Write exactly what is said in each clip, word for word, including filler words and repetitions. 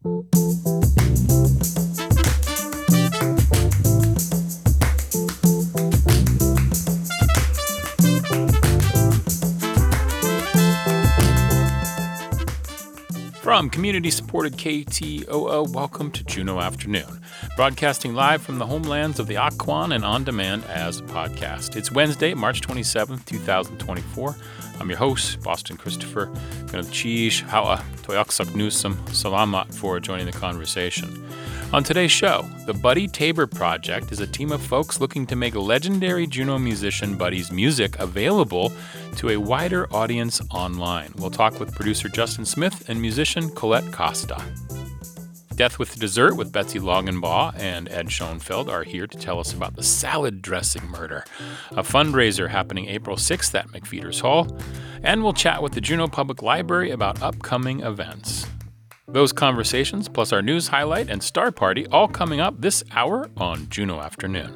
From community-supported K T O O, welcome to Juneau Afternoon, broadcasting live from the homelands of the Occoquan and on demand as a podcast. It's Wednesday, March twenty-seventh, twenty twenty-four. I'm your host, Boston Christopher. Chiish ha'a toyaksak nusam salamat for joining the conversation. On today's show, the Buddy Tabor Project is a team of folks looking to make legendary Juneau musician Buddy's music available to a wider audience online. We'll talk with producer Justin Smith and musician Colette Costa. Death with Dessert with Betsy Longenbaugh and Ed Schoenfeld are here to tell us about the salad dressing murder, a fundraiser happening April sixth at McFeeters Hall, and we'll chat with the Juneau Public Library about upcoming events. Those conversations, plus our news highlight and star party, all coming up this hour on Juneau Afternoon.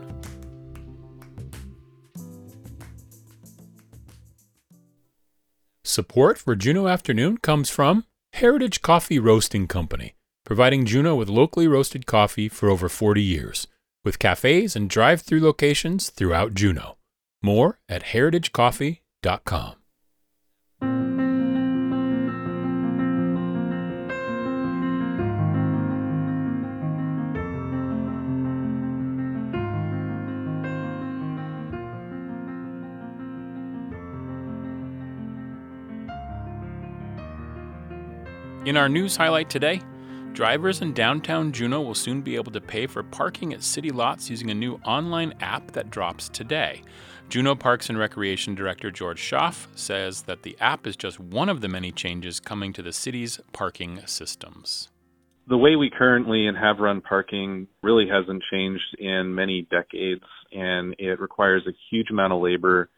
Support for Juneau Afternoon comes from Heritage Coffee Roasting Company, providing Juneau with locally roasted coffee for over forty years, with cafes and drive-through locations throughout Juneau. More at heritage coffee dot com. In our news highlight today, drivers in downtown Juneau will soon be able to pay for parking at city lots using a new online app that drops today. Juneau Parks and Recreation Director George Schaff says that the app is just one of the many changes coming to the city's parking systems. The way we currently and have run parking really hasn't changed in many decades, and it requires a huge amount of labor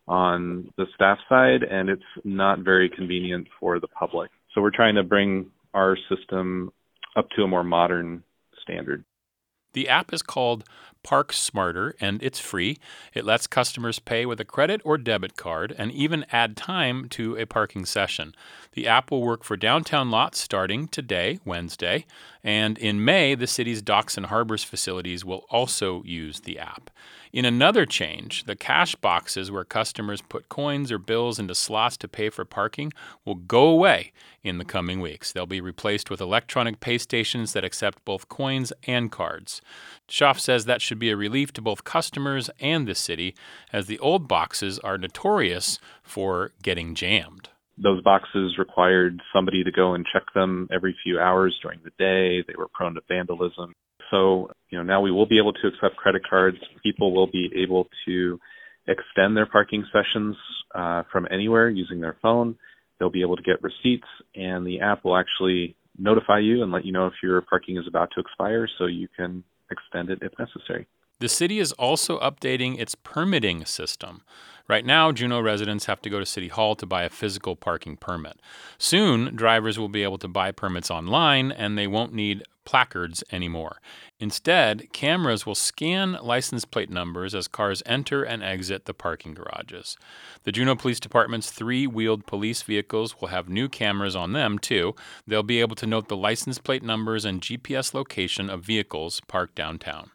on the staff side, and it's not very convenient for the public. So we're trying to bring our system up to a more modern standard. The app is called Park Smarter, and it's free. It lets customers pay with a credit or debit card and even add time to a parking session. The app will work for downtown lots starting today, Wednesday, and in May, the city's docks and harbors facilities will also use the app. In another change, the cash boxes where customers put coins or bills into slots to pay for parking will go away in the coming weeks. They'll be replaced with electronic pay stations that accept both coins and cards. Schaff says that should be a relief to both customers and the city, as the old boxes are notorious for getting jammed. Those boxes required somebody to go and check them every few hours during the day. They were prone to vandalism. So, you know, now we will be able to accept credit cards. People will be able to extend their parking sessions uh, from anywhere using their phone. They'll be able to get receipts, and the app will actually notify you and let you know if your parking is about to expire so you can extend it if necessary. The city is also updating its permitting system. Right now, Juneau residents have to go to City Hall to buy a physical parking permit. Soon, drivers will be able to buy permits online, and they won't need placards anymore. Instead, cameras will scan license plate numbers as cars enter and exit the parking garages. The Juneau Police Department's three-wheeled police vehicles will have new cameras on them, too. They'll be able to note the license plate numbers and G P S location of vehicles parked downtown.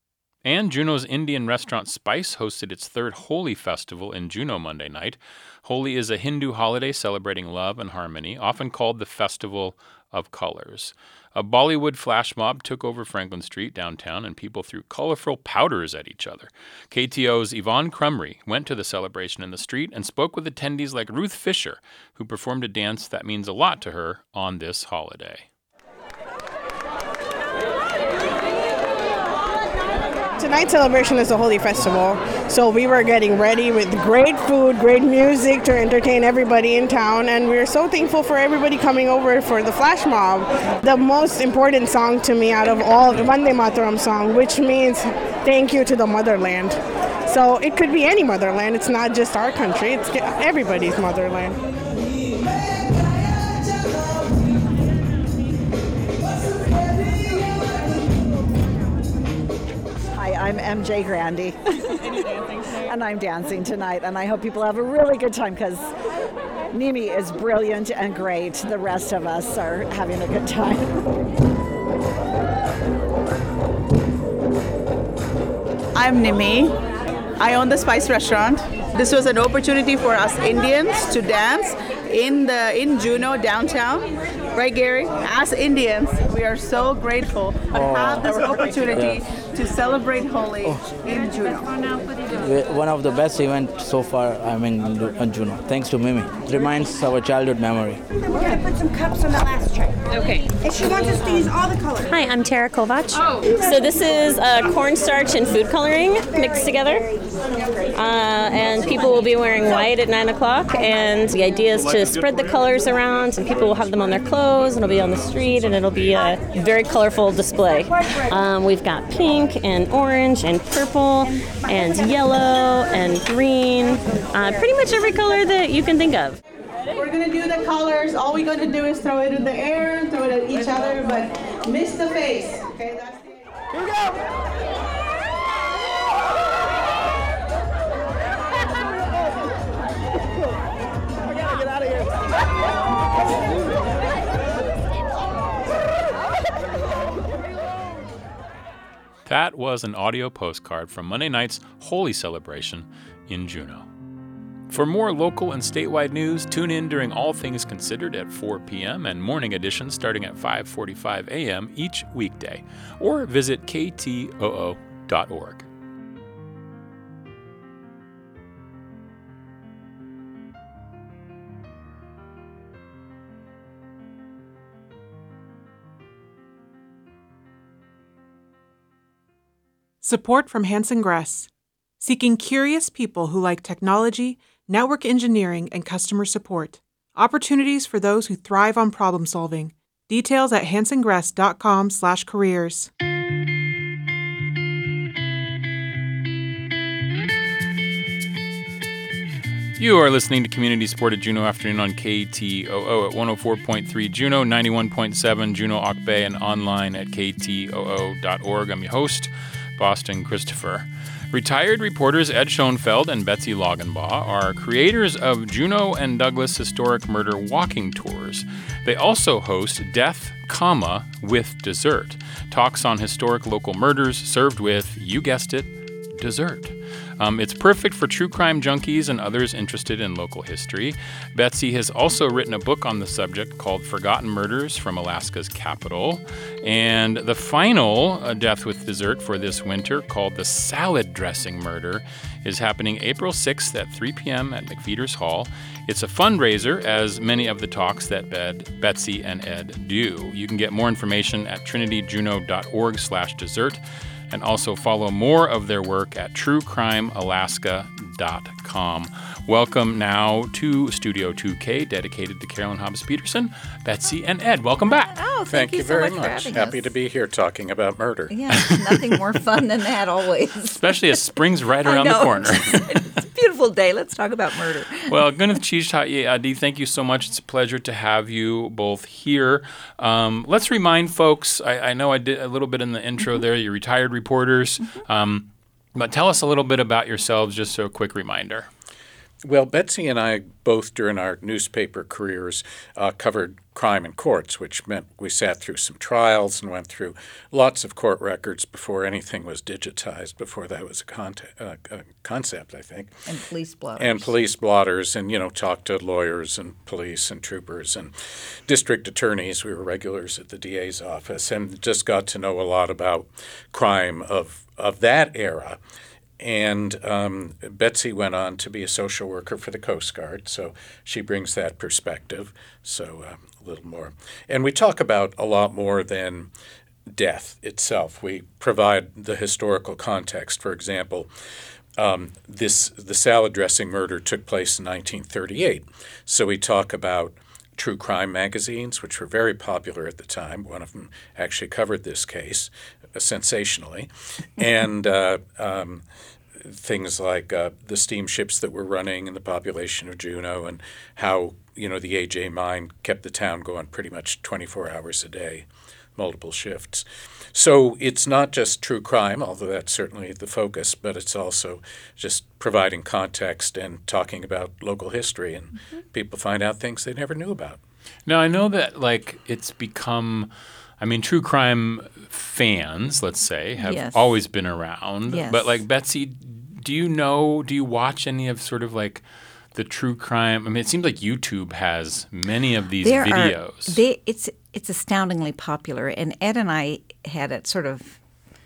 And Juneau's Indian restaurant Spice hosted its third Holi festival in Juneau Monday night. Holi is a Hindu holiday celebrating love and harmony, often called the Festival of Colors. A Bollywood flash mob took over Franklin Street downtown, and people threw colorful powders at each other. K T O's Yvonne Crumry went to the celebration in the street and spoke with attendees like Ruth Fisher, who performed a dance that means a lot to her on this holiday. Tonight's celebration is a Holi festival, so we were getting ready with great food, great music to entertain everybody in town, and we're so thankful for everybody coming over for the flash mob. The most important song to me out of all, the Vande Mataram song, which means thank you to the motherland. So it could be any motherland, it's not just our country, it's everybody's motherland. I'm M J Grandy, and I'm dancing tonight, and I hope people have a really good time because Mimi is brilliant and great. The rest of us are having a good time. I'm Nimi. I own the Spice Restaurant. This was an opportunity for us Indians to dance in the in Juneau downtown. Right, Gary? As Indians, we are so grateful to Oh. have this opportunity Yeah. to celebrate Holi in Juneau. One of the best events so far, I mean, in Juneau. Thanks to Mimi. It reminds our childhood memory. We're going to put some cups on the last tray. Okay. And she wants us to use all the colors. Hi, I'm Tara Kovac. So this is uh, cornstarch and food coloring mixed together. Uh, and people will be wearing white at nine o'clock. And the idea is to spread the colors around, and people will have them on their clothes, and it'll be on the street, and it'll be a very colorful display. Um, we've got pink and orange and purple and yellow and green, uh, pretty much every color that you can think of. We're going to do the colors. All we're going to do is throw it in the air, throw it at each other, but miss the face. Okay, that's the Here we go. That was an audio postcard from Monday night's Holi celebration in Juneau. For more local and statewide news, tune in during All Things Considered at four p.m. and morning editions starting at five forty-five a.m. each weekday, or visit k t o o dot org. Support from Hanson Gress, seeking curious people who like technology, network engineering, and customer support. Opportunities for those who thrive on problem solving. Details at hanson gress dot com slash careers. You are listening to Community Sport at Juneau Afternoon on K T O O at one oh four point three Juneau, ninety-one point seven Juneau Ock Bay, and online at k t o o dot org. I'm your host, Boston Christopher. Retired reporters Ed Schoenfeld and Betsy Loggenbaugh are creators of Juneau and Douglas Historic Murder Walking Tours. They also host Death, comma, with Dessert, talks on historic local murders served with, you guessed it, dessert. Um, it's perfect for true crime junkies and others interested in local history. Betsy has also written a book on the subject called Forgotten Murders from Alaska's Capital. And the final uh, Death with Dessert for this winter, called The Salad Dressing Murder, is happening April sixth at three p.m. at McFeeters Hall. It's a fundraiser, as many of the talks that Bed, Betsy and Ed do. You can get more information at trinity juneau dot org slash dessert. And also follow more of their work at true crime alaska dot com. Welcome now to Studio two K, dedicated to Carolyn Hobbs Peterson, Betsy, and Ed. Welcome back. Oh, thank, Thank you, you so very much. for much. having Happy us. to be here talking about murder. Yeah, nothing more fun than that always. Especially as spring's right I around the know. corner. It's a beautiful day. Let's talk about murder. Well, Gwyneth Cheesechat Adi, thank you so much. It's a pleasure to have you both here. Um, let's remind folks, I, I know I did a little bit in the intro Mm-hmm. there, you're retired reporters, mm-hmm. um, but tell us a little bit about yourselves, just so a quick reminder. Well, Betsy and I, both during our newspaper careers, uh, covered crime in courts, which meant we sat through some trials and went through lots of court records before anything was digitized, before that was a, conte- uh, a concept, I think. And police blotters. And police blotters, and, you know, talked to lawyers and police and troopers and district attorneys. We were regulars at the D A's office and just got to know a lot about crime of, of that era. And um, Betsy went on to be a social worker for the Coast Guard, so she brings that perspective, so uh, a little more. And we talk about a lot more than death itself. We provide the historical context. For example, um, this the salad dressing murder took place in nineteen thirty-eight, so we talk about true crime magazines, which were very popular at the time. One of them actually covered this case uh, sensationally. And uh, um, things like uh, the steamships that were running and the population of Juneau and how, you know, the A J mine kept the town going pretty much twenty-four hours a day multiple shifts. So it's not just true crime, although that's certainly the focus, but it's also just providing context and talking about local history, and mm-hmm. people find out things they never knew about. Now, I know that like it's become, I mean, true crime fans, let's say, have yes. always been around. Yes. But like, Betsy, do you know, do you watch any of sort of like the true crime? I mean, it seems like YouTube has many of these there videos. Are, they, it's it's astoundingly popular, and Ed and I had a sort of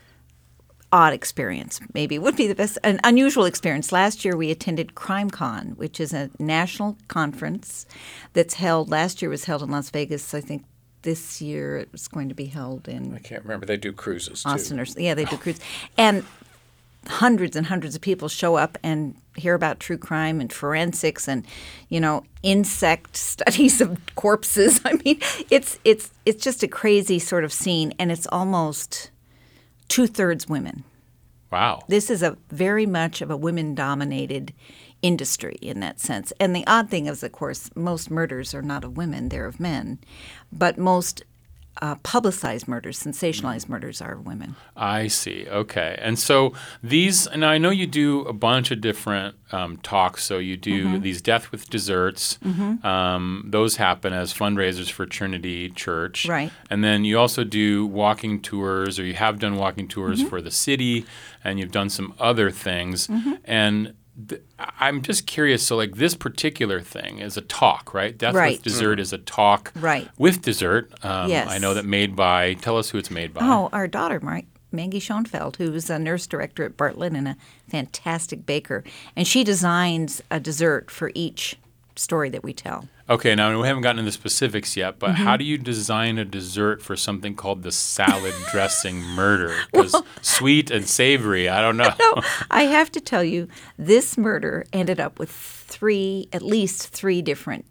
odd experience, maybe would be the best, an unusual experience. Last year we attended CrimeCon, which is a national conference that's held, last year was held in Las Vegas. I think this year it was going to be held in I can't remember. They do cruises too. Austin or yeah, they do cruises. And hundreds and hundreds of people show up and hear about true crime and forensics and, you know, insect studies of corpses. I mean, it's it's it's just a crazy sort of scene, and it's almost two-thirds women. Wow. This is a very much of a women-dominated industry in that sense. And the odd thing is, of course, most murders are not of women, they're of men. But most uh, publicized murders, sensationalized murders are of women. I see. Okay. And so these, and I know you do a bunch of different um, talks. So you do Mm-hmm. these Death with Desserts. Mm-hmm. Um, those happen as fundraisers for Trinity Church. Right. And then you also do walking tours, or you have done walking tours Mm-hmm. for the city, and you've done some other things. Mm-hmm. And th- I'm just curious. So, like, this particular thing is a talk, right? Death Right. with Dessert is a talk Right. with dessert. Um, Yes. I know that made by, tell us who it's made by. Oh, our daughter, Mar- Maggie Schoenfeld, who's a nurse director at Bartlett and a fantastic baker. And she designs a dessert for each story that we tell. Okay, now we haven't gotten into the specifics yet, but Mm-hmm. how do you design a dessert for something called the salad dressing murder? Because sweet and savory, I don't know. No, I have to tell you, this murder ended up with three, at least three different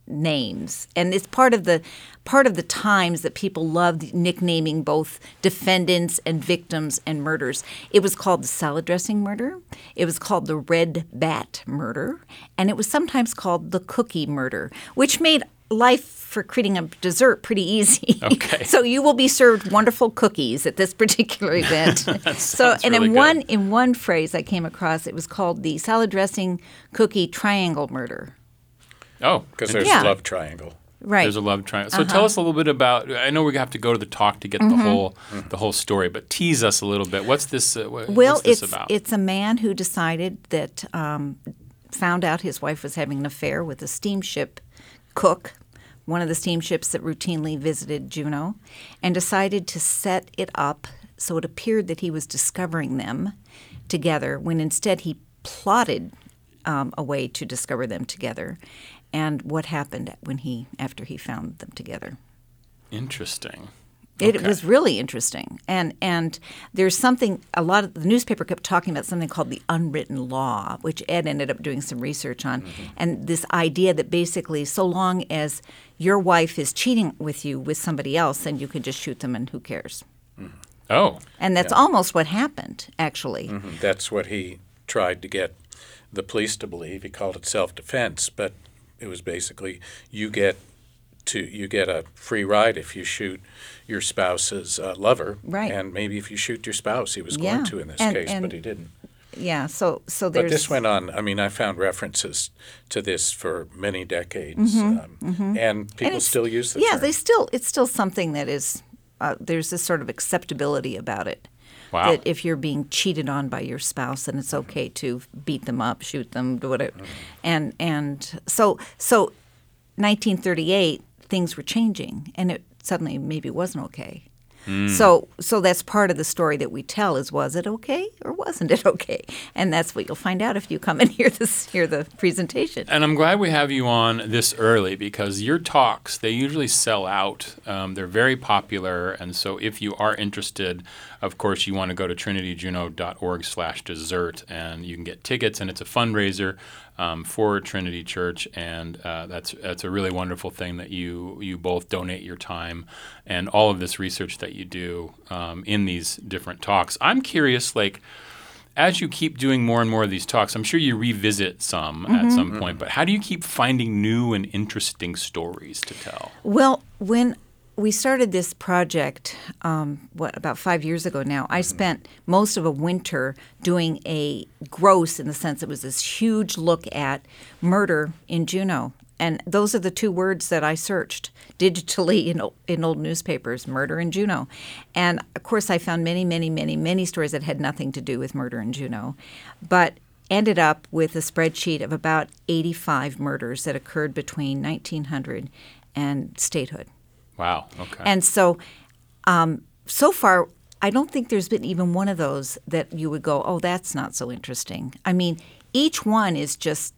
names, and it's part of the part of the times that people loved nicknaming both defendants and victims and murders. It was called the salad dressing murder, it was called the red bat murder, and it was sometimes called the cookie murder, which made life for creating a dessert pretty easy. Okay. So you will be served wonderful cookies at this particular event. That so sounds and really in good. one in one phrase I came across, it was called the salad dressing cookie triangle murder. Oh, Because there's Yeah. a love triangle. Right. there's a love triangle. So Uh-huh. tell us a little bit about. I know we have to go to the talk to get Mm-hmm. the whole the whole story, but tease us a little bit. What's this? Uh, what, Well, what's this it's about? it's a man who decided that um, found out his wife was having an affair with a steamship cook, one of the steamships that routinely visited Juneau, and decided to set it up so it appeared that he was discovering them together, when instead he plotted um, a way to discover them together, and what happened when he after he found them together. Interesting. It Okay. was really interesting, and and there's something. A lot of the newspaper kept talking about something called the unwritten law, which Ed ended up doing some research on, Mm-hmm. and this idea that basically, so long as your wife is cheating with you with somebody else, then you can just shoot them, and who cares? Oh, And that's Yeah. almost what happened, actually. Mhm. That's what he tried to get the police to believe. He called it self-defense, but it was basically you get to you get a free ride if you shoot your spouse's uh, lover, Right. and maybe if you shoot your spouse. He was Yeah. going to in this And- case, and but he didn't. Yeah. So so But there's this went on. I mean, I found references to this for many decades, um, and people it's- still use the yeah, term. they still it's still something that is uh, there's this sort of acceptability about it. wow. That if you're being cheated on by your spouse, then it's okay to beat them up, shoot them, do whatever. And and so so, nineteen thirty-eight, things were changing, and it suddenly maybe wasn't okay. So so that's part of the story that we tell is, was it okay or wasn't it okay? And that's what you'll find out if you come and hear this hear the presentation. And I'm glad we have you on this early, because your talks, they usually sell out. Um, they're very popular. And so if you are interested, of course, you want to go to trinityjuneau.org slash dessert, and you can get tickets. And it's a fundraiser um, for Trinity Church. And uh, that's that's a really wonderful thing that you, you both donate your time and all of this research that you do um, in these different talks. I'm curious, like, as you keep doing more and more of these talks, I'm sure you revisit some at some point, but how do you keep finding new and interesting stories to tell? Well, when we started this project, um, what, about five years ago now. I spent most of a winter doing a gross, in the sense it was this huge look at murder in Juneau. And those are the two words that I searched digitally in, in old newspapers, murder in Juneau. And, of course, I found many, many, many, many stories that had nothing to do with murder in Juneau, but ended up with a spreadsheet of about eighty-five murders that occurred between nineteen hundred and statehood. Wow, okay. And so, um, so far, I don't think there's been even one of those that you would go, oh, that's not so interesting. I mean, each one is just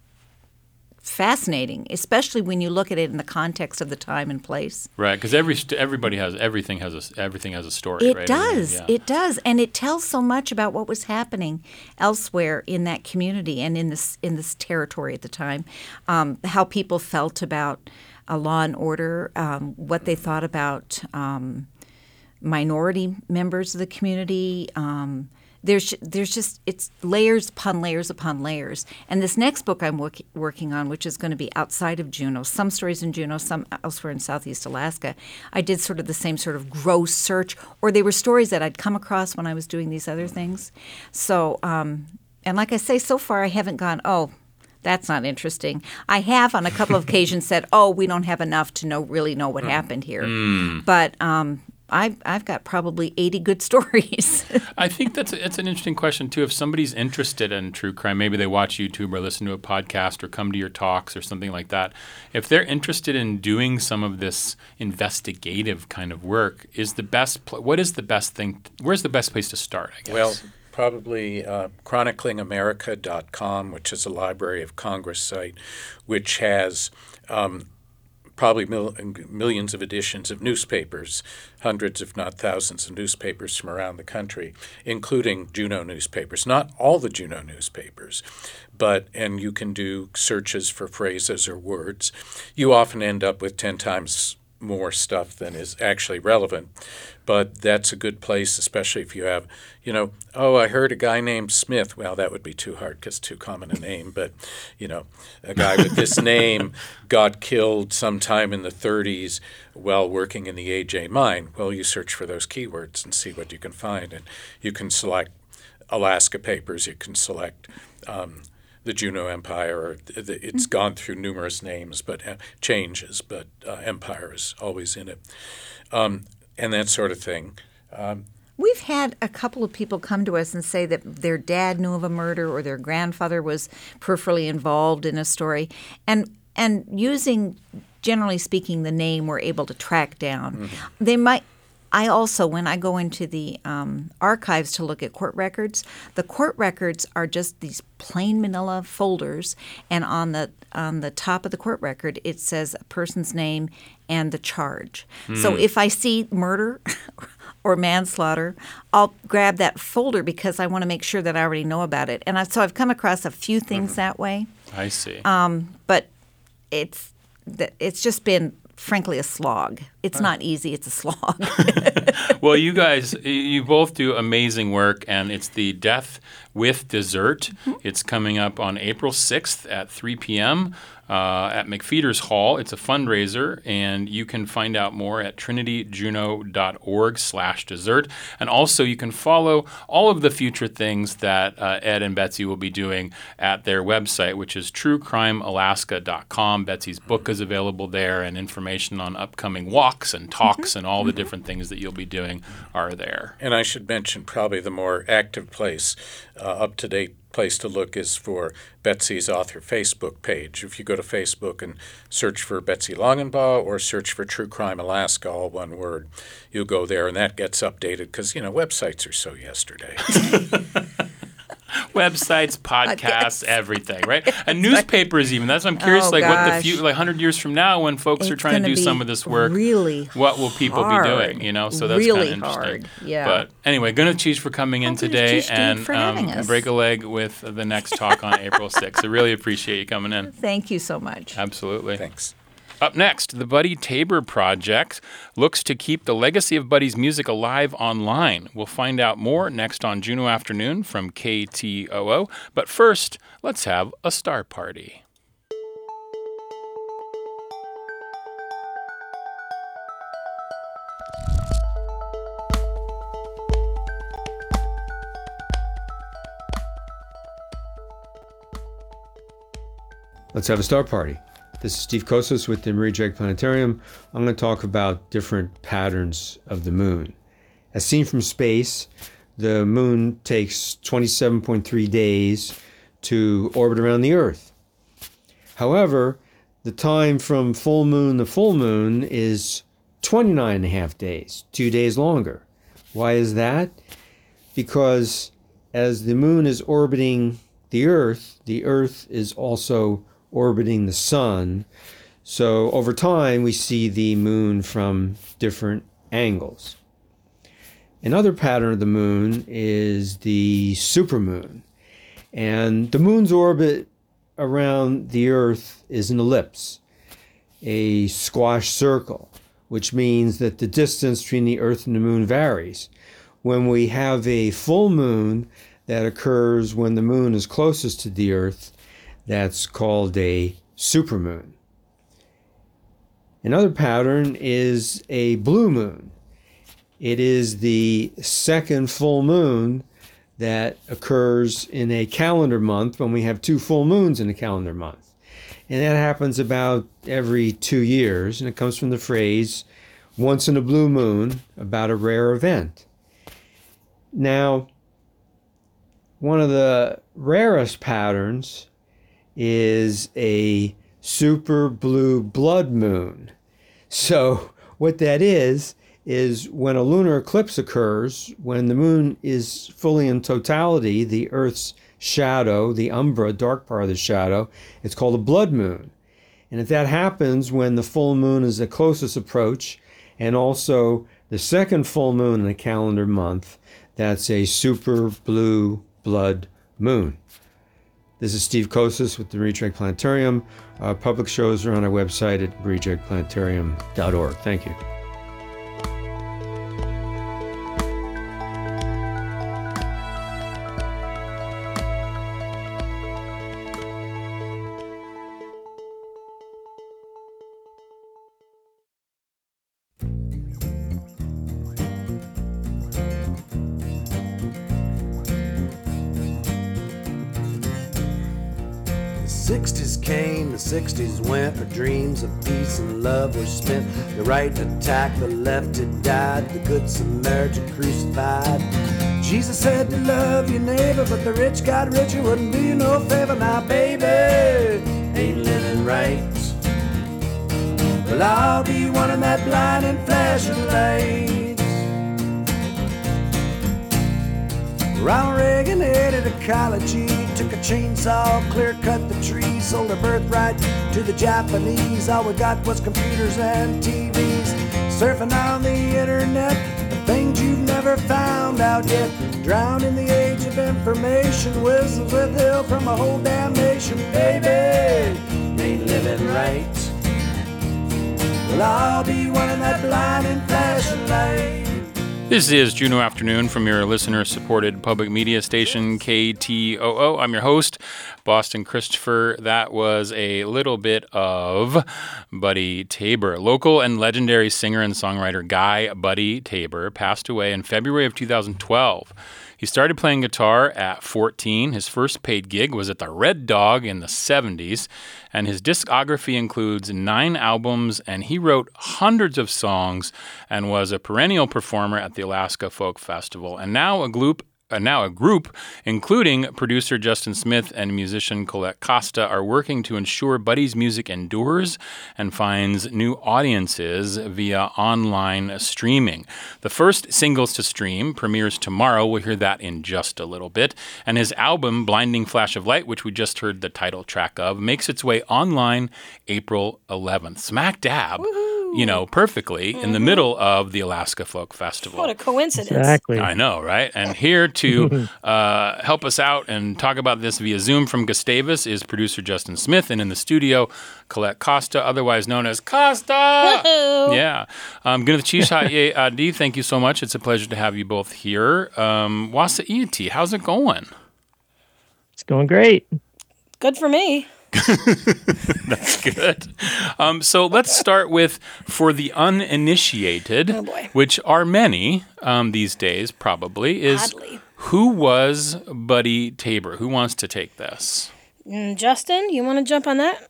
fascinating, especially when you look at it in the context of the time and place. Right, because every st- everybody has everything has a everything has a story. It right? does. I mean, yeah. It does, and it tells so much about what was happening elsewhere in that community and in this in this territory at the time. Um, how people felt about uh, law and order, um, what they thought about um, minority members of the community. Um, There's there's just it's layers upon layers upon layers. And this next book I'm work, working on, which is going to be outside of Juneau, some stories in Juneau, some elsewhere in Southeast Alaska, I did sort of the same sort of gross search, or they were stories that I'd come across when I was doing these other things. So, um, and like I say, so far I haven't gone, oh, that's not interesting. I have on a couple of occasions said, oh, we don't have enough to know really know what happened here. Mm. But um I've, I've got probably eighty good stories. I think that's a, that's an interesting question, too. If somebody's interested in true crime, maybe they watch YouTube or listen to a podcast or come to your talks or something like that. If they're interested in doing some of this investigative kind of work, is the best pl- what is the best thing? Where's the best place to start, I guess? Well, probably uh, chronicling america dot com, which is a Library of Congress site, which has um, probably mil- millions of editions of newspapers, hundreds if not thousands of newspapers from around the country, including Juneau newspapers. Not all the Juneau newspapers, but and you can do searches for phrases or words. You often end up with ten times more stuff than is actually relevant. But that's a good place, especially if you have, you know, oh, I heard a guy named Smith. Well, that would be too hard because too common a name. But, you know, a guy with this name got killed sometime in the thirties while working in the A J mine. Well, you search for those keywords and see what you can find. And you can select Alaska papers. You can select um, the Juneau Empire. Or the, it's gone through numerous names, but uh, changes. But uh, Empire is always in it. Um, and that sort of thing. Um, We've had a couple of people come to us and say that their dad knew of a murder or their grandfather was peripherally involved in a story. And and using, generally speaking, the name we're able to track down. Mm-hmm. They might – I also, when I go into the um, archives to look at court records, the court records are just these plain manila folders, and on the on the top of the court record it says a person's name and the charge. Mm. So if I see murder or manslaughter, I'll grab that folder because I want to make sure that I already know about it. And I, so I've come across a few things mm-hmm. that way. I see. Um, but it's it's just been, frankly, a slog. It's not easy. It's a slog. Well, you guys, you both do amazing work, and it's the Death with Dessert. Mm-hmm. It's coming up on April sixth at three p.m. Uh, at McFeeters Hall. It's a fundraiser, and you can find out more at trinityjuneau.org slash dessert. And also, you can follow all of the future things that uh, Ed and Betsy will be doing at their website, which is true crime alaska dot com. Betsy's book is available there, and information on upcoming walks and talks mm-hmm. and all the mm-hmm. different things that you'll be doing are there. And I should mention probably the more active place, uh, up-to-date place to look is for Betsy's author Facebook page. If you go to Facebook and search for Betsy Longenbaugh or search for True Crime Alaska, all one word, you'll go there, and that gets updated because, you know, websites are so yesterday. Websites, podcasts, everything, right? And newspapers even. That's what I'm curious, oh, like gosh. what the few, like one hundred years from now when folks it's are trying to do some of this work, really what will people hard. be doing, you know? So that's really kind of interesting. Hard. Yeah. But anyway, Guna Cheese for coming in oh, today and um, break a leg with the next talk on April sixth. I really appreciate you coming in. Thank you so much. Absolutely. Thanks. Up next, the Buddy Tabor Project looks to keep the legacy of Buddy's music alive online. We'll find out more next on Juneau Afternoon from K T O O. But first, let's have a star party. Let's have a star party. This is Steve Kosas with the Marie Drake Planetarium. I'm going to talk about different patterns of the moon. As seen from space, the moon takes twenty-seven point three days to orbit around the Earth. However, the time from full moon to full moon is twenty-nine and a half days, two days longer. Why is that? Because as the moon is orbiting the Earth, the Earth is also orbiting the sun. So over time, we see the moon from different angles. Another pattern of the moon is the supermoon. And the moon's orbit around the Earth is an ellipse, a squash circle, which means that the distance between the Earth and the moon varies. When we have a full moon that occurs when the moon is closest to the Earth, that's called a supermoon. Another pattern is a blue moon. It is the second full moon that occurs in a calendar month when we have two full moons in a calendar month. And that happens about every two years, and it comes from the phrase, once in a blue moon, about a rare event. Now, one of the rarest patterns is a super blue blood moon. So what that is, is when a lunar eclipse occurs, when the moon is fully in totality, the Earth's shadow, the umbra, dark part of the shadow, it's called a blood moon. And if that happens when the full moon is the closest approach, and also the second full moon in a calendar month, that's a super blue blood moon. This is Steve Kosas with the Marie Drake Planetarium. Uh, public shows are on our website at marie drake planetarium dot org. Thank you. sixties came, the sixties went, our dreams of peace and love were spent. The right to attack, the left had died, the good Samaritan crucified. Jesus said to love your neighbor, but the rich got richer, wouldn't do you no favor. Now baby, ain't living right. Well, I'll be one of that blinding flashing lights. Ronald Reagan headed to college, he took a chainsaw, clear-cut the tree, sold our birthright to the Japanese. All we got was computers and T Vs, surfing on the internet, the things you've never found out yet. Drowned in the age of information, whistles with ill from a whole damn nation. Baby, ain't living right. Well, I'll be one of that blinding flashing light. This is Juneau Afternoon from your listener-supported public media station, K T O O. I'm your host, Boston Christopher. That was a little bit of Buddy Tabor. Local and legendary singer and songwriter Guy Buddy Tabor passed away in February of two thousand twelve. He started playing guitar at fourteen. His first paid gig was at the Red Dog in the seventies, and his discography includes nine albums, and he wrote hundreds of songs and was a perennial performer at the Alaska Folk Festival. And now a group Uh, now a group, including producer Justin Smith and musician Colette Costa, are working to ensure Buddy's music endures and finds new audiences via online streaming. The first singles to stream premieres tomorrow. We'll hear that in just a little bit. And his album, Blinding Flash of Light, which we just heard the title track of, makes its way online April eleventh. Smack dab. Woo-hoo. You know, perfectly mm-hmm. in the middle of the Alaska Folk Festival. What a coincidence. Exactly. I know, right? And here to uh, help us out and talk about this via Zoom from Gustavus is producer Justin Smith, and in the studio, Colette Costa, otherwise known as Costa. Woo-hoo. Yeah. Um, Gnatchisha Adi, thank you so much. It's a pleasure to have you both here. Um, Wasa Iati, how's it going? It's going great. Good for me. That's good. Um, so let's start with, for the uninitiated, oh boy. which are many um, these days probably, is Oddly. Who was Buddy Tabor? Who wants to take this? Mm, Justin, you want to jump on that?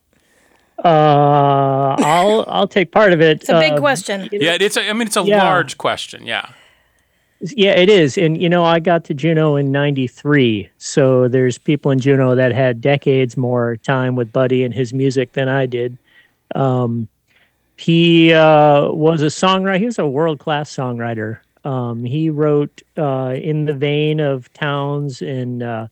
Uh, I'll I'll take part of it. It's a big Um, question. Yeah, it's. A, I mean, it's a Yeah. large question. Yeah. Yeah, it is. And, you know, I got to Juneau in ninety-three. So there's people in Juneau that had decades more time with Buddy and his music than I did. Um, he uh, was a songwriter. He was a world-class songwriter. Um, he wrote uh, in the vein of Townes and uh,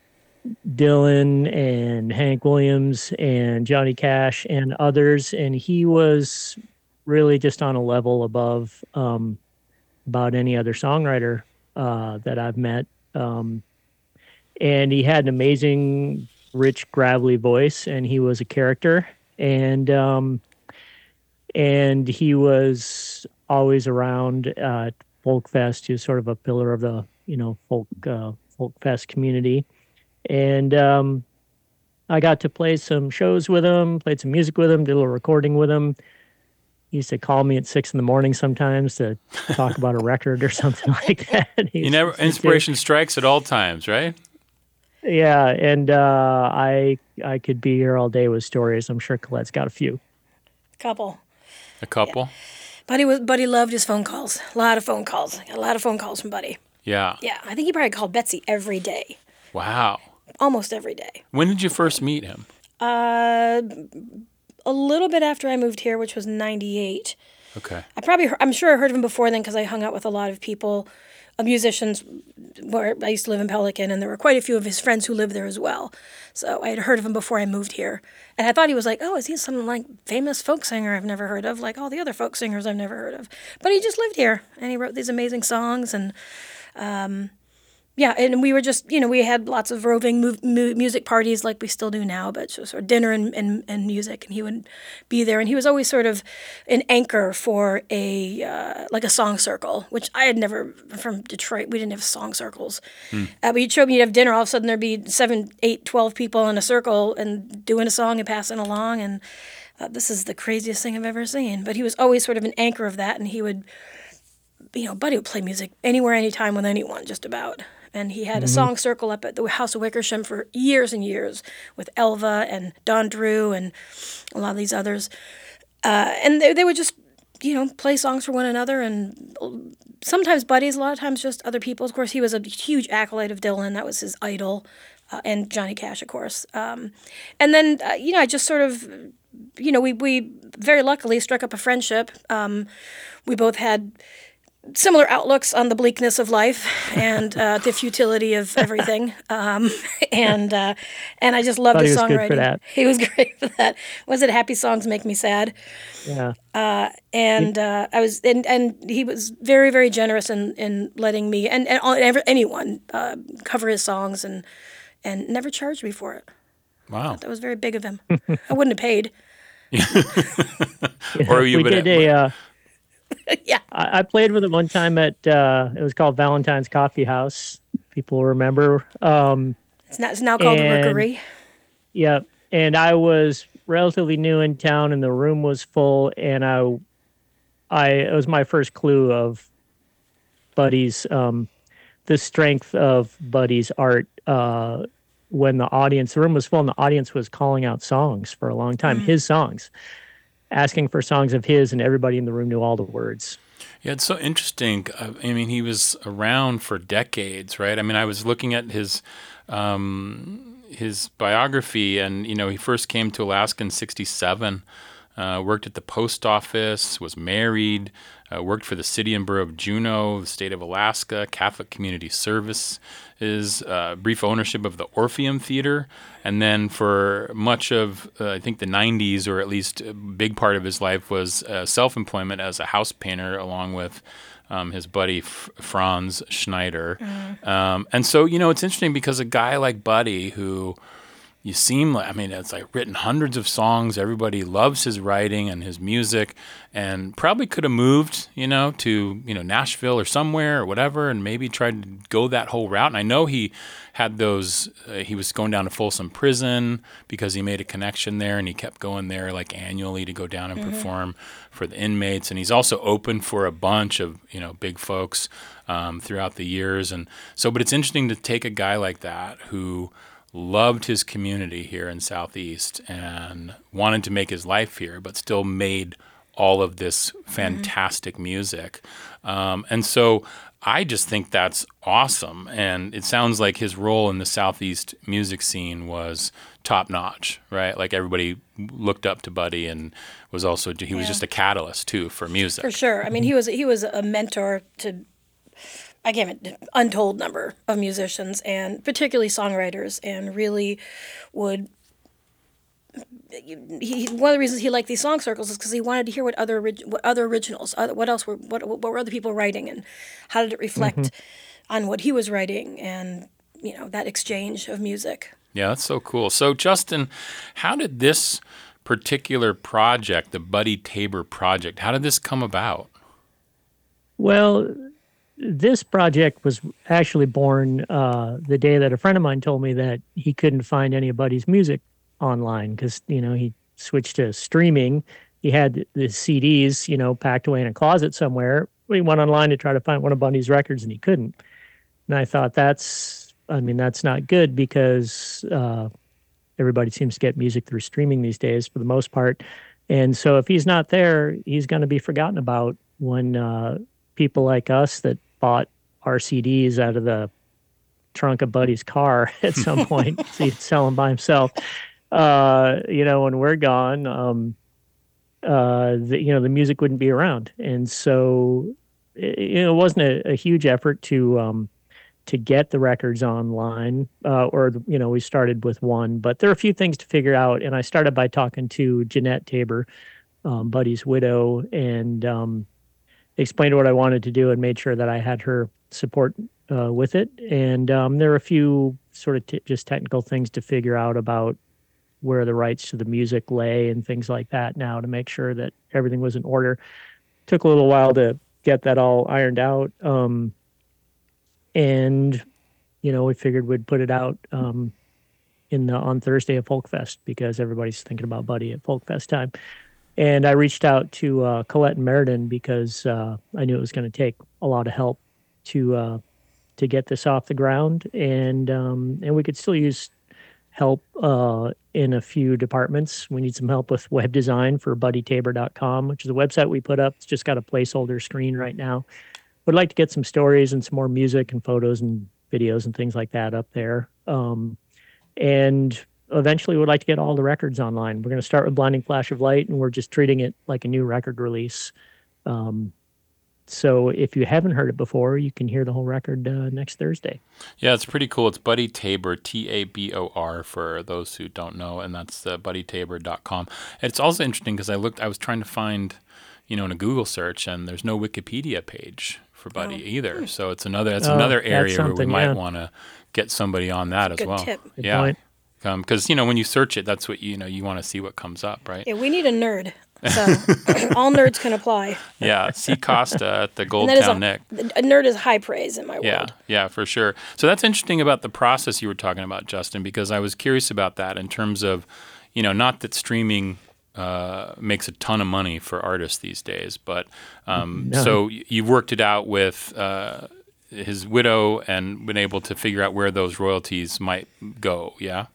Dylan and Hank Williams and Johnny Cash and others. And he was really just on a level above um, about any other songwriter uh, that I've met. Um, and he had an amazing, rich, gravelly voice, and he was a character. And um, and he was always around uh, Folk Fest. He was sort of a pillar of the, you know, folk uh, Folk Fest community. And um, I got to play some shows with him, played some music with him, did a little recording with him. He used to call me at six in the morning sometimes to talk about a record or something like that. He You never inspiration strikes at all times, right? Yeah, and uh, I I could be here all day with stories. I'm sure Colette's got a few. Couple. A couple. Buddy was Buddy loved his phone calls. A lot of phone calls. A lot of phone calls from Buddy. Yeah. Yeah, I think he probably called Betsy every day, Wow. almost every day. When did you first meet him? Uh, a little bit after I moved here, which was ninety-eight. Okay. I probably, heard, I'm sure I heard of him before then because I hung out with a lot of people, uh, musicians. Where I used to live in Pelican, and there were quite a few of his friends who lived there as well. So I had heard of him before I moved here, and I thought he was like, "Oh, is he some like famous folk singer I've never heard of, like all the other folk singers I've never heard of?" But he just lived here, and he wrote these amazing songs, and um, yeah, and we were just, you know, we had lots of roving mu- mu- music parties like we still do now, but just sort of dinner and, and, and music, and he would be there, and he was always sort of an anchor for a, uh, like a song circle, which I had never, from Detroit, we didn't have song circles. Hmm. Uh, but you'd show up, you'd have dinner, all of a sudden there'd be seven, eight, twelve people in a circle and doing a song and passing along, and uh, this is the craziest thing I've ever seen. But he was always sort of an anchor of that, and he would, you know, Buddy would play music anywhere, anytime, with anyone, just about. And he had a Mhm. song circle up at the House of Wickersham for years and years with Elva and Don Drew and a lot of these others. Uh, and they, they would just, you know, play songs for one another. And sometimes buddies, a lot of times just other people. Of course, he was a huge acolyte of Dylan. That was his idol. Uh, and Johnny Cash, of course. Um, and then, uh, you know, I just sort of, you know, we, we very luckily struck up a friendship. Um, we both had similar outlooks on the bleakness of life and uh, the futility of everything. Um, and uh, and I just loved Thought his he was good songwriting. for that. He was great for that. Was it Happy Songs Make Me Sad? Yeah. Uh, and uh, I was, and, and he was very, very generous in, in letting me and, and all- ever, anyone uh, cover his songs and and never charged me for it. Wow. That was very big of him. I wouldn't have paid. Or you we would did a. Uh, yeah. I, I played with him one time at. Uh, it was called Valentine's Coffee House. People remember. Um, It's, not, it's now called the and- Rookery. Yeah, and I was relatively new in town, and the room was full, and I, I it was my first clue of Buddy's, um, the strength of Buddy's art. Uh, when the audience, the room was full, and the audience was calling out songs for a long time, Mm. his songs, asking for songs of his, and everybody in the room knew all the words. Yeah, it's so interesting. Uh, I mean, he was around for decades, right? I mean, I was looking at his um, his biography, and you know, he first came to Alaska in sixty-seven. Uh, worked at the post office, was married, uh, worked for the city and borough of Juneau, the state of Alaska, Catholic Community Service, is uh, brief ownership of the Orpheum Theater, and then for much of, uh, I think, the nineties, or at least a big part of his life, was uh, self-employment as a house painter along with um, his buddy F- Franz Schneider. Mm. Um, and so, you know, it's interesting because a guy like Buddy, who you seem like, I mean, it's like written hundreds of songs. Everybody loves his writing and his music, and probably could have moved, you know, to, you know, Nashville or somewhere or whatever, and maybe tried to go that whole route. And I know he had those, uh, he was going down to Folsom Prison because he made a connection there, and he kept going there like annually to go down and Mhm. perform for the inmates. And he's also open for a bunch of, you know, big folks um, throughout the years. And so, but it's interesting to take a guy like that who loved his community here in Southeast and wanted to make his life here, but still made all of this fantastic mm-hmm. music. Um, and so I just think that's awesome. And it sounds like his role in the Southeast music scene was top notch, right? Like everybody looked up to Buddy and was also, he yeah. was just a catalyst too for music. For sure. I mean, he was, he was a mentor to, I can't an untold number of musicians and particularly songwriters, and really would, he, one of the reasons he liked these song circles is because he wanted to hear what other what other originals, other, what else were what what were other people writing, and how did it reflect mm-hmm. on what he was writing, and you know, that exchange of music. Yeah, that's so cool. So Justin, how did this particular project, the Buddy Tabor project, how did this come about? Well, this project was actually born uh, the day that a friend of mine told me that he couldn't find any of Buddy's music online because, you know, he switched to streaming. He had the C Ds, you know, packed away in a closet somewhere. He went online to try to find one of Buddy's records and he couldn't. And I thought that's, I mean, that's not good because uh, everybody seems to get music through streaming these days for the most part. And so if he's not there, he's going to be forgotten about when uh, people like us that bought our C Ds out of the trunk of Buddy's car at some point, so he'd sell them by himself. Uh, you know, when we're gone, um, uh, the, you know, the music wouldn't be around. And so it, it wasn't a, a huge effort to, um, to get the records online, uh, or, you know, we started with one, but there are a few things to figure out. And I started by talking to Jeanette Tabor, um, Buddy's widow, and, um, explained what I wanted to do and made sure that I had her support, uh, with it. And, um, there are a few sort of t- just technical things to figure out about where the rights to the music lay and things like that now to make sure that everything was in order. Took a little while to get that all ironed out. Um, and, you know, we figured we'd put it out um, in the, on Thursday at Folk Fest because everybody's thinking about Buddy at Folk Fest time. And I reached out to uh, Colette and Meriden because uh, I knew it was going to take a lot of help to uh, to get this off the ground. And, um, and we could still use help uh, in a few departments. We need some help with web design for buddy tabor dot com, which is a website we put up. It's just got a placeholder screen right now. Would like to get some stories and some more music and photos and videos and things like that up there. Um, and eventually would like to get all the records online. We're going to start with Blinding Flash of Light, and we're just treating it like a new record release. Um, So if you haven't heard it before, you can hear the whole record uh, next Thursday. Yeah, it's pretty cool. It's Buddy Tabor, T A B O R, for those who don't know, and that's uh, buddy tabor dot com. And it's also interesting because I looked, I was trying to find, you know, in a Google search, and there's no Wikipedia page for Buddy oh. either. So it's another, that's oh, another area where we might yeah. want to get somebody on that that's as well. Good tip. Good yeah, point. because um, you know when you search it, that's what you know you want to see what comes up, right? Yeah, we need a nerd. So all nerds can apply. Yeah, C. Costa at the Goldtown Nick. A nerd is high praise in my yeah, world. Yeah, for sure. So that's interesting about the process you were talking about, Justin, because I was curious about that in terms of, you know, not that streaming uh, makes a ton of money for artists these days, but um, no. so you worked it out with uh, his widow and been able to figure out where those royalties might go, yeah?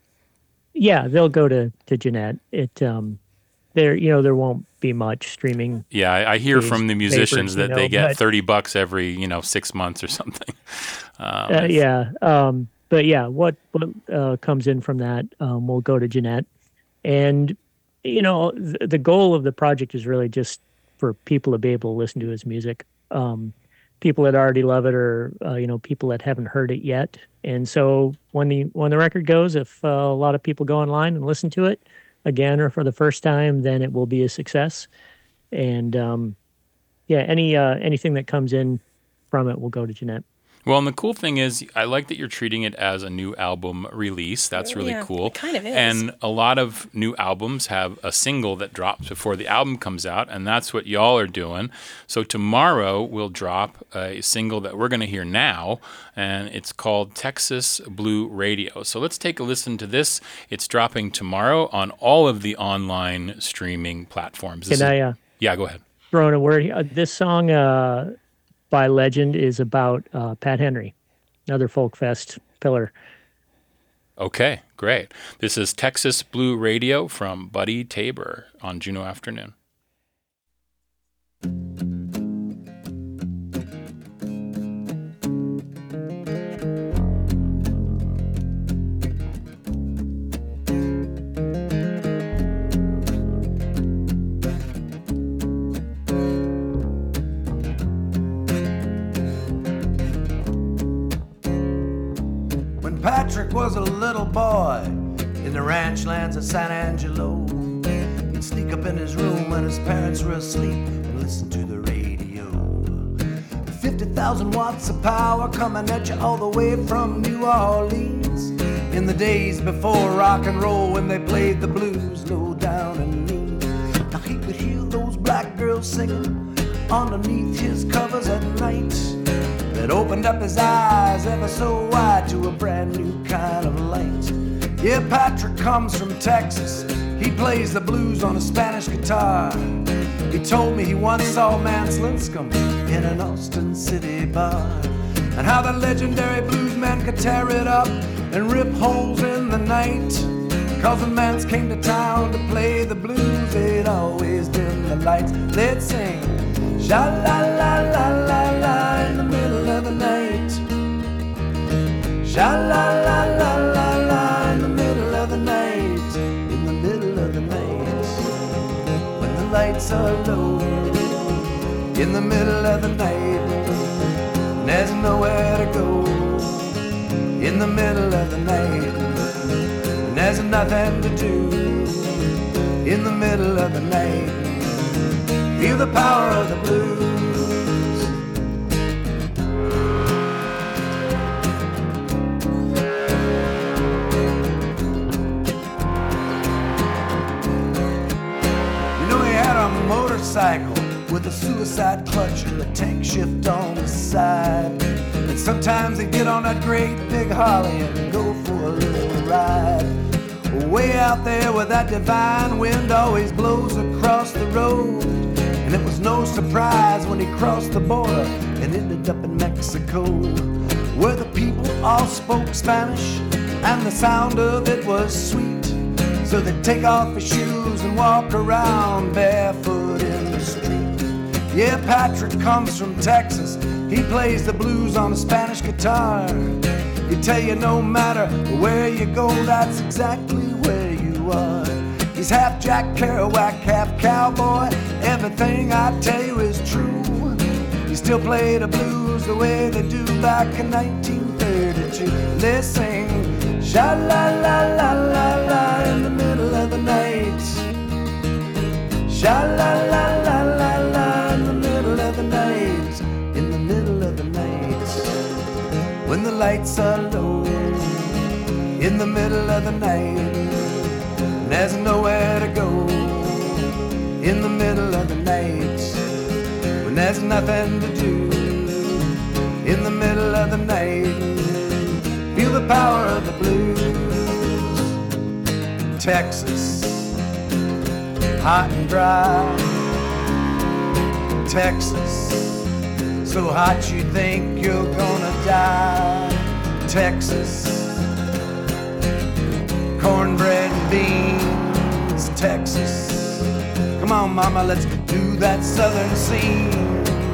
Yeah, they'll go to, to Jeanette. It, um, There, you know, there won't be much streaming. Yeah, I, I hear from the musicians papers, that you know, they get but, thirty bucks every, you know, six months or something. Um, uh, yeah, um, but yeah, what what uh, comes in from that um, will go to Jeanette, and you know, th- the goal of the project is really just for people to be able to listen to his music. Um, people that already love it, or uh, you know, people that haven't heard it yet. And so when the when the record goes, if uh, a lot of people go online and listen to it again or for the first time, then it will be a success. And um, yeah, any uh, anything that comes in from it will go to Jeanette. Well, and the cool thing is, I like that you're treating it as a new album release. That's really yeah, cool. It kind of is. And a lot of new albums have a single that drops before the album comes out, and that's what y'all are doing. So tomorrow we'll drop a single that we're going to hear now, and it's called Texas Blue Radio. So let's take a listen to this. It's dropping tomorrow on all of the online streaming platforms. Can This I? is, Uh, yeah, go ahead. Throw in a word here. Uh, this song. Uh, by legend is about uh, Pat Henry, another Folk Fest pillar. Okay, great. This is Texas Blue Radio from Buddy Tabor on Juneau Afternoon. Patrick was a little boy in the ranch lands of San Angelo. He'd sneak up in his room when his parents were asleep and listen to the radio. fifty thousand watts of power coming at you all the way from New Orleans. In the days before rock and roll, when they played the blues low down and mean. Now he could hear those black girls singing underneath his covers at night. That opened up his eyes ever so wide to a brand new kind of light. Yeah, Patrick comes from Texas. He plays the blues on a Spanish guitar. He told me he once saw Mance Linscomb in an Austin City bar, and how the legendary bluesman could tear it up and rip holes in the night. Cause when Mance came to town to play the blues, they'd always dim the lights. They'd sing sha-la-la-la-la-la in the middle of the night. Sha-la-la-la-la-la in the middle of the night. In the middle of the night, when the lights are low. In the middle of the night, and there's nowhere to go. In the middle of the night, and there's nothing to do. In the middle of the night, feel the power of the blues. You know, he had a motorcycle with a suicide clutch and a tank shift on the side. And sometimes he'd get on that great big Harley and go for a little ride. Way out there where that divine wind always blows across the road. And it was no surprise when he crossed the border and ended up in Mexico, where the people all spoke Spanish and the sound of it was sweet. So they'd take off his shoes and walk around barefoot in the street. Yeah, Patrick comes from Texas. He plays the blues on a Spanish guitar. He'd tell you no matter where you go, that's exactly where you are. He's half Jack Kerouac, half cowboy. Everything I tell you is true. He still play the blues the way they do back in nineteen thirty-two. They sing sha-la-la-la-la-la in the middle of the night. Sha-la-la-la-la-la in the middle of the night. In the middle of the night, when the lights are low. In the middle of the night, there's nowhere to go. In the middle of the night, when there's nothing to do. In the middle of the night, feel the power of the blues. Texas, hot and dry. Texas, so hot you think you're gonna die. Texas, cornbread and beans. Texas, come on mama, let's do that southern scene.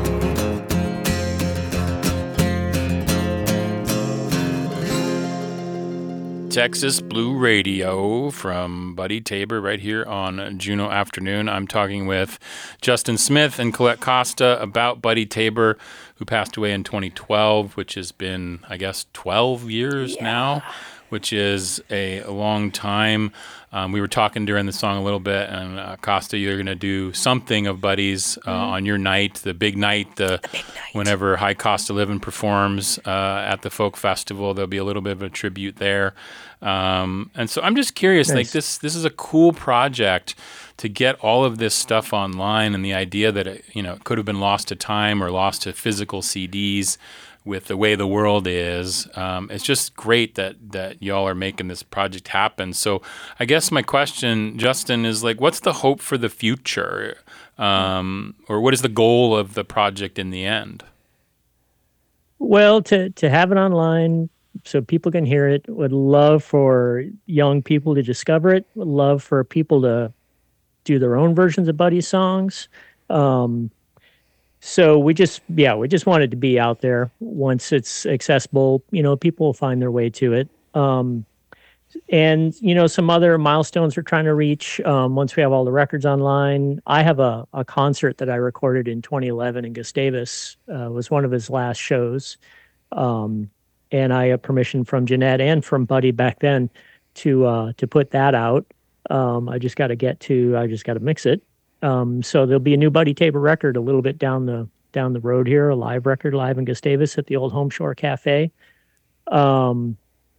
Texas Blue Radio from Buddy Tabor right here on Juneau Afternoon. I'm talking with Justin Smith and Colette Costa about Buddy Tabor, who passed away in twenty twelve, which has been, I guess, twelve years yeah. now, which is a long time. Um, we were talking during the song a little bit, and uh, Costa, you're going to do something of Buddy's uh, mm-hmm. on your night, the big night, the, the big night. Whenever High Cost of Living performs uh, at the Folk Festival, there'll be a little bit of a tribute there. Um, and so I'm just curious, nice. like this, this is a cool project to get all of this stuff online, and the idea that it, you know, it could have been lost to time or lost to physical C Ds. With the way the world is, um, it's just great that that y'all are making this project happen. So I guess my question, Justin, is like, what's the hope for the future? Um, or what is the goal of the project in the end? Well, to, to have it online, so people can hear it. Would love for young people to discover it. Would love for people to do their own versions of Buddy's songs. Um, so we just, yeah, we just wanted to be out there. Once it's accessible, you know, people will find their way to it. Um, and, you know, some other milestones we're trying to reach um, once we have all the records online. I have a, a concert that I recorded in twenty eleven in Gustavus. Uh, was one of his last shows. Um, and I have permission from Jeanette and from Buddy back then to uh, to put that out. Um, I just got to get to, I just got to mix it. Um, so there'll be a new Buddy Tabor record a little bit down the down the road here, a live record live in Gustavus at the old Home Shore Cafe. Um,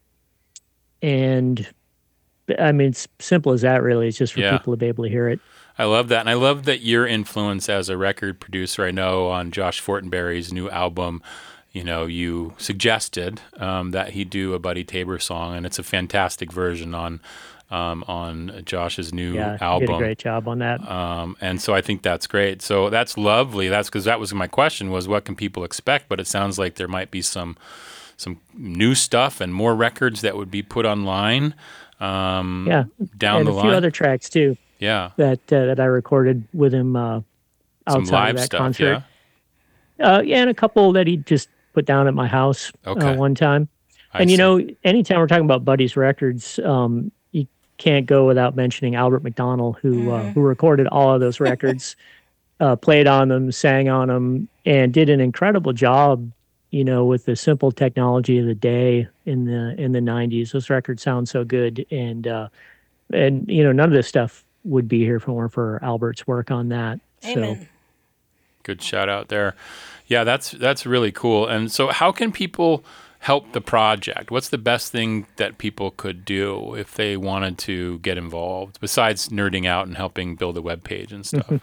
and I mean, it's simple as that, really. It's just for Yeah. people to be able to hear it. I love that. And I love that your influence as a record producer, I know on Josh Fortenberry's new album, you know, you suggested um, that he do a Buddy Tabor song, and it's a fantastic version on um, on Josh's new Yeah, he album. did a great job on that. Um, and so I think that's great. So that's lovely. That's because that was my question was what can people expect? But it sounds like there might be some some new stuff and more records that would be put online um, Yeah, down and the a line. few other tracks too. Yeah. that uh, that I recorded with him uh, Some outside live of that stuff, concert. Uh, yeah, and a couple that he just put down at my house Okay. uh, one time. I and you see. know, anytime we're talking about Buddy's records, um, you can't go without mentioning Albert McDonnell, who uh, who recorded all of those records, uh, played on them, sang on them, and did an incredible job. You know, with the simple technology of the day in the in the nineties, those records sound so good, and uh, and you know, none of this stuff would be here if it weren't for Albert's work on that. Amen. So, Good shout out there. Yeah, that's that's really cool. And so how can people help the project? What's the best thing that people could do if they wanted to get involved besides nerding out and helping build a web page and stuff?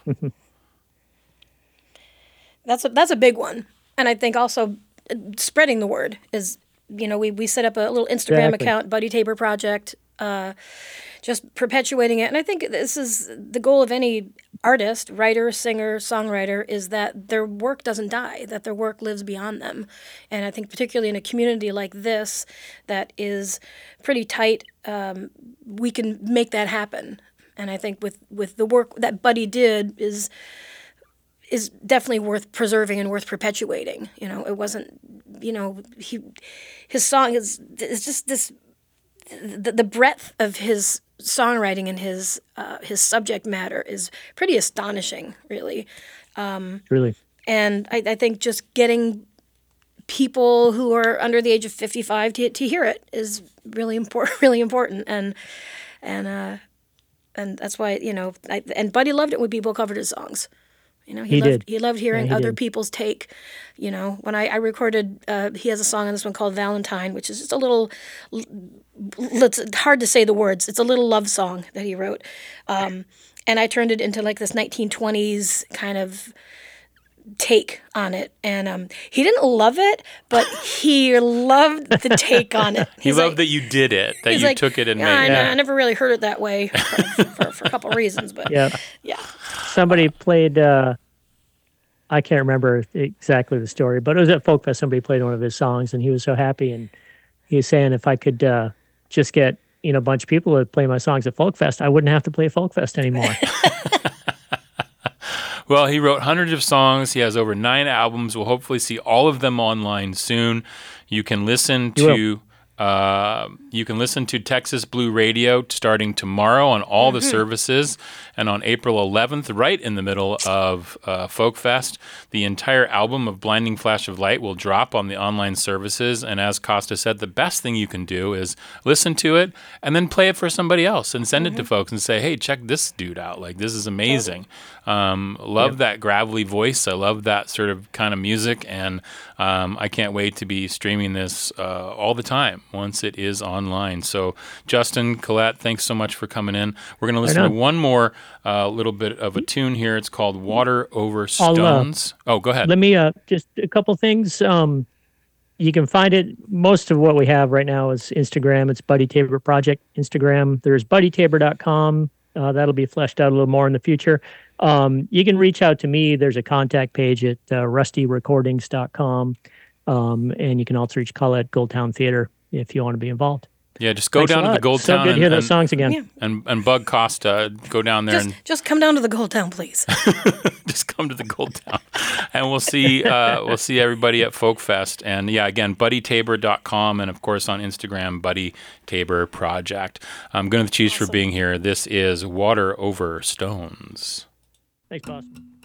That's a, that's a big one. And I think also uh, spreading the word is, you know, we, we set up a little Instagram Exactly. account, Buddy Tabor Project, uh, just perpetuating it. And I think this is the goal of any artist, writer, singer, songwriter, is that their work doesn't die, that their work lives beyond them. And I think particularly in a community like this that is pretty tight, um, we can make that happen. And I think with, with the work that Buddy did is is definitely worth preserving and worth perpetuating. You know, it wasn't, you know, he, his song is, is just this, the, the breadth of his songwriting and his, uh, his subject matter is pretty astonishing, really. Um, really. and I, I think just getting people who are under the age of fifty-five to, to hear it is really important, really important. And, and, uh, and that's why, you know, I, and Buddy loved it when people covered his songs. You know, he, He loved did. he loved hearing Yeah, he other did. people's take. You know, when I, I recorded, uh, he has a song on this one called Valentine, which is just a little, it's hard to say the words. It's a little love song that he wrote. Um, and I turned it into like this nineteen twenties kind of take on it. And um, he didn't love it, but he loved the take on it. He He's loved like- that you did it, that he's you like, took it and yeah, I, made know, it. I never really heard it that way for, for, for a couple reasons, but Yeah. yeah. Somebody played, uh, I can't remember exactly the story, but it was at Folk Fest. Somebody played one of his songs, and he was so happy. And he was saying, if I could uh, just get you know a bunch of people to play my songs at Folk Fest, I wouldn't have to play Folk Fest anymore. Well, he wrote hundreds of songs. He has over nine albums. We'll hopefully see all of them online soon. You can listen You will. to uh, you can listen to Texas Blue Radio starting tomorrow on all the Mm-hmm. services, and on April eleventh, right in the middle of uh, Folk Fest, the entire album of Blinding Flash of Light will drop on the online services. And as Costa said, the best thing you can do is listen to it and then play it for somebody else and send Mm-hmm. it to folks and say, "Hey, check this dude out! Like this is amazing." Um, love that gravelly voice. I love that sort of kind of music, and um, I can't wait to be streaming this uh, all the time once it is online. So, Justin, Colette, thanks so much for coming in. We're going to listen to on. one more uh, little bit of a tune here. It's called "Water Over I'll, uh, Stones." oh, go ahead. Let me uh, just a couple things. Um, you can find it. Most of what we have right now is Instagram. It's Buddy Tabor Project Instagram. There's buddy tabor dot com. Uh, that'll be fleshed out a little more in the future. Um, you can reach out to me. There's a contact page at uh, rusty recordings dot com. Um, and you can also reach Colette Goldtown Theater if you want to be involved. Yeah, just go Thanks a down to lot. the Gold So Town good to and, hear those and- songs again. Yeah. and and bug Costa. Go down there Just, and just come down to the Gold Town, please. just come to the Gold Town, and we'll see uh, we'll see everybody at Folk Fest. And yeah, again, buddy tabor dot com, and of course on Instagram, Buddy Tabor Project. I'm going to the Chiefs for being here. This is Water Over Stones. Thanks, boss.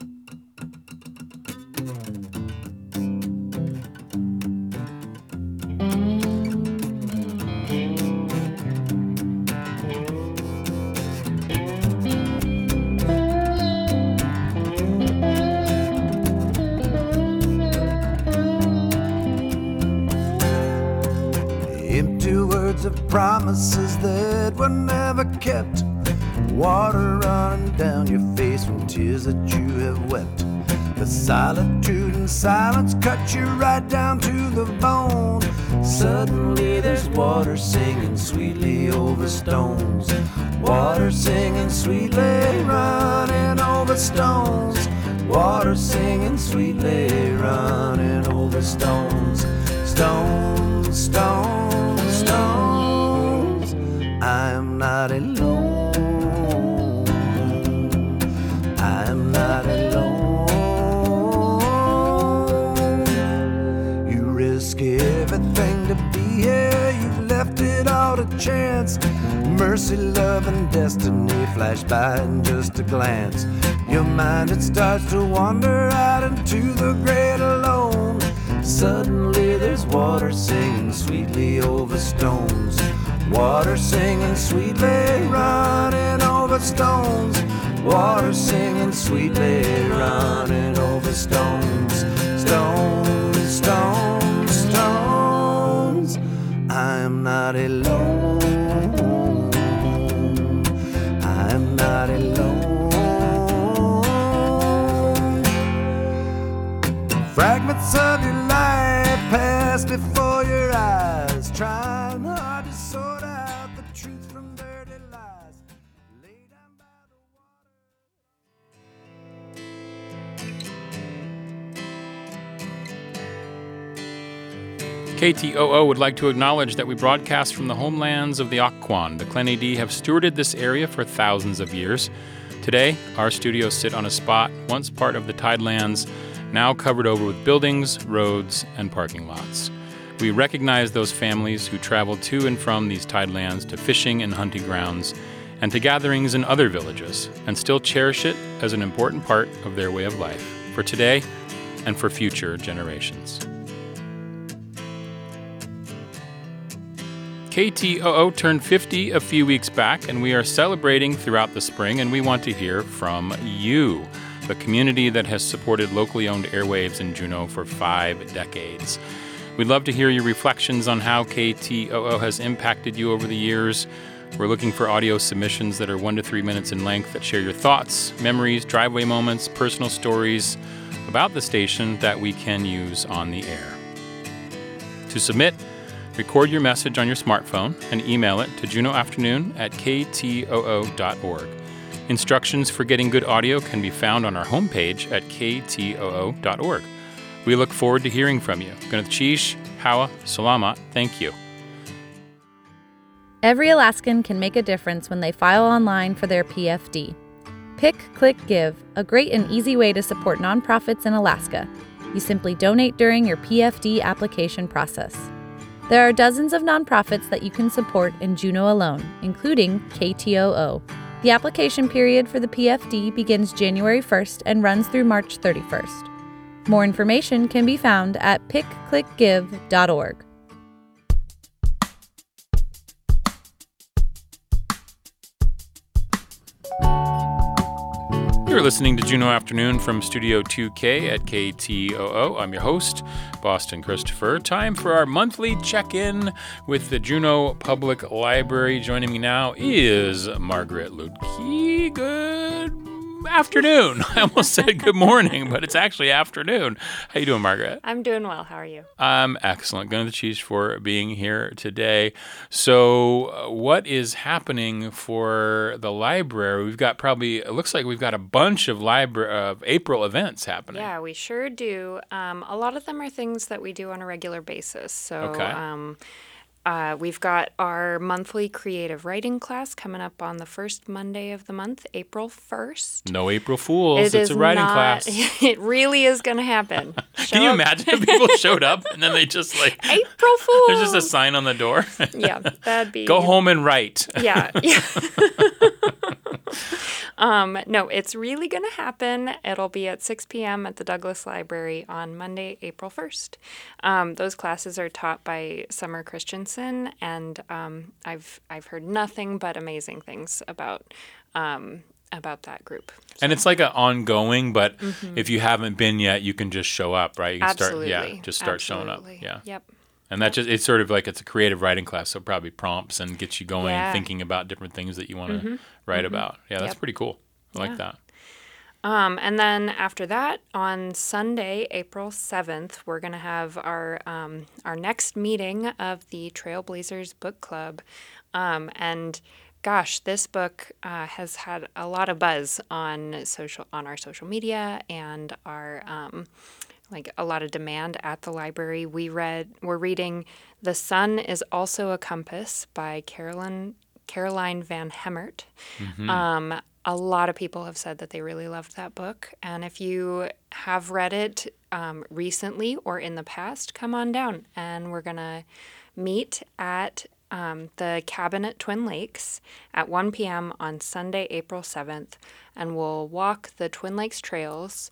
Empty words of promises that were never kept. Water running down your face from tears that you have wept. The solitude and silence cut you right down to the bone. Suddenly there's water singing sweetly over stones. Water singing sweetly running over stones. Water singing sweetly running over stones. Stones, stones, stones. I am not alone. I am not alone. You risk everything to be here. You've left it all to chance. Mercy, love, and destiny flash by in just a glance. Your mind, it starts to wander out into the great alone. Suddenly there's water singing sweetly over stones. Water singing sweetly running over stones. Water singing sweetly running over stones. Stones, stones, stones. I am not alone. I am not alone. Fragments of your life pass before your eyes, trying hard to sort out the truth from dirty lies. Lay down by the K T O O would like to acknowledge that we broadcast from the homelands of the Occoquan. The Clonedee have stewarded this area for thousands of years. Today, our studios sit on a spot once part of the Tidelands, now covered over with buildings, roads, and parking lots. We recognize those families who travel to and from these tidelands to fishing and hunting grounds and to gatherings in other villages, and still cherish it as an important part of their way of life, for today and for future generations. K T O O turned fifty a few weeks back, and we are celebrating throughout the spring, and we want to hear from you, the community that has supported locally owned airwaves in Juneau for five decades. We'd love to hear your reflections on how K T O O has impacted you over the years. We're looking for audio submissions that are one to three minutes in length that share your thoughts, memories, driveway moments, personal stories about the station that we can use on the air. To submit, record your message on your smartphone and email it to juneauafternoon at k t o o dot org. Instructions for getting good audio can be found on our homepage at k t o o dot org. We look forward to hearing from you. Gunatchish, Hawa, Salamat, thank you. Every Alaskan can make a difference when they file online for their P F D. Pick, Click, Give, a great and easy way to support nonprofits in Alaska. You simply donate during your P F D application process. There are dozens of nonprofits that you can support in Juneau alone, including K T O O. The application period for the P F D begins January first and runs through March thirty-first. More information can be found at pick click give dot org. You're listening to Juneau Afternoon from Studio two K at K T O O. I'm your host, Boston Christopher. Time for our monthly check-in with the Juneau Public Library. Joining me now is Margaret Ludke. Good afternoon. I almost said good morning, but it's actually afternoon. How you doing, Margaret? I'm doing well. How are you? I'm excellent. Gunatchish for being here today. So uh, what is happening for the library? We've got probably, it looks like we've got a bunch of library of April events happening. Yeah, we sure do. Um, a lot of them are things that we do on a regular basis. So Okay. um, uh, we've got our monthly creative writing class coming up on the first Monday of the month, April first. No April Fools. It it's is a writing not, class. It really is going to happen. Can you imagine if people showed up and then they just like... April Fools! There's just a sign on the door. Yeah, that'd be... Go home and write. Yeah. yeah. um, no, it's really going to happen. It'll be at six p.m. at the Douglas Library on Monday, April first. Um, those classes are taught by Summer Christensen, and um, I've I've heard nothing but amazing things about um, about that group. And it's like an ongoing, but Mhm. if you haven't been yet, you can just show up, right? You can Absolutely. start, yeah, just start Absolutely. showing up. Yeah. Yep. And that just, it's sort of like, it's a creative writing class, so probably prompts and gets you going, Yeah. thinking about different things that you want to Mhm. write Mhm. about. Yeah, that's Yep. pretty cool. I Yeah. like that. Um, and then after that, on Sunday, April seventh, we're going to have our um, our next meeting of the Trailblazers Book Club. Um, and gosh, this book uh, has had a lot of buzz on social on our social media and our um, like a lot of demand at the library. We read we're reading "The Sun is Also a Compass" by Carolyn Caroline Van Hemert. Mhm. Um, a lot of people have said that they really loved that book. And if you have read it um, recently or in the past, come on down. And we're going to meet at um, the Cabin at Twin Lakes at one p.m. on Sunday, April seventh. And we'll walk the Twin Lakes trails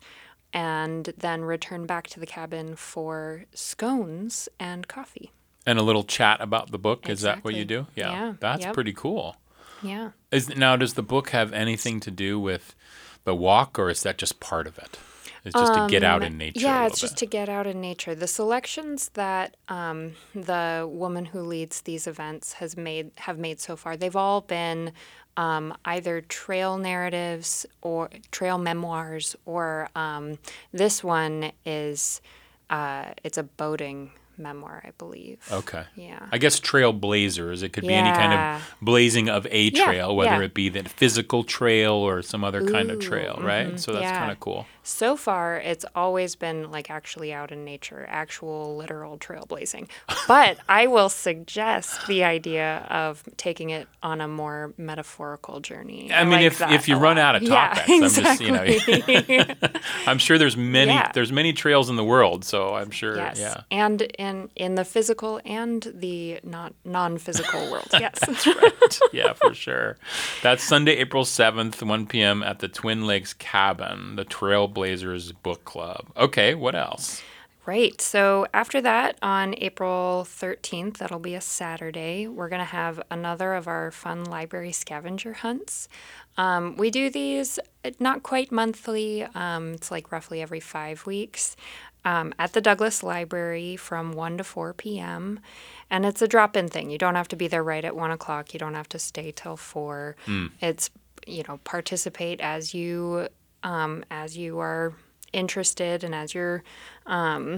and then return back to the cabin for scones and coffee. And a little chat about the book. Is that what you do? Exactly. Yeah. That's Yep. pretty cool. Yeah. Is Now, does the book have anything to do with the walk, or is that just part of it? It's just to get out Um, in nature. Yeah, a it's little just to get out in nature. The selections that um, the woman who leads these events has made have made so far, they've all been um, either trail narratives or trail memoirs, or um, this one is uh, it's a boating memoir, I believe. Okay. Yeah. I guess trailblazers. It could be any kind Yeah. of blazing of a Yeah, trail, whether yeah. it be the physical trail or some other kind of Ooh, trail, right? mhm, So that's yeah. kind of cool. So far, it's always been like actually out in nature, actual literal trailblazing. But I will suggest the idea of taking it on a more metaphorical journey. I mean, like if that if you a run lot. out of Yeah, topics, I'm just, you know, exactly. I'm sure there's many Yeah. there's many trails in the world, so I'm sure, Yes, yeah. and in in the physical and the not non-physical world. Yes, That's right. Yeah, for sure. That's Sunday, April seventh, one p.m. at the Twin Lakes Cabin, the Trailblazers Book Club. Okay, what else? Right. So after that, on April thirteenth, that'll be a Saturday, we're going to have another of our fun library scavenger hunts. Um, we do these uh, not quite monthly. Um, it's like roughly every five weeks um, at the Douglas Library from one to four p.m. And it's a drop-in thing. You don't have to be there right at one o'clock. You don't have to stay till four. Mm. It's, you know, participate as you um, as you are interested and as you're um,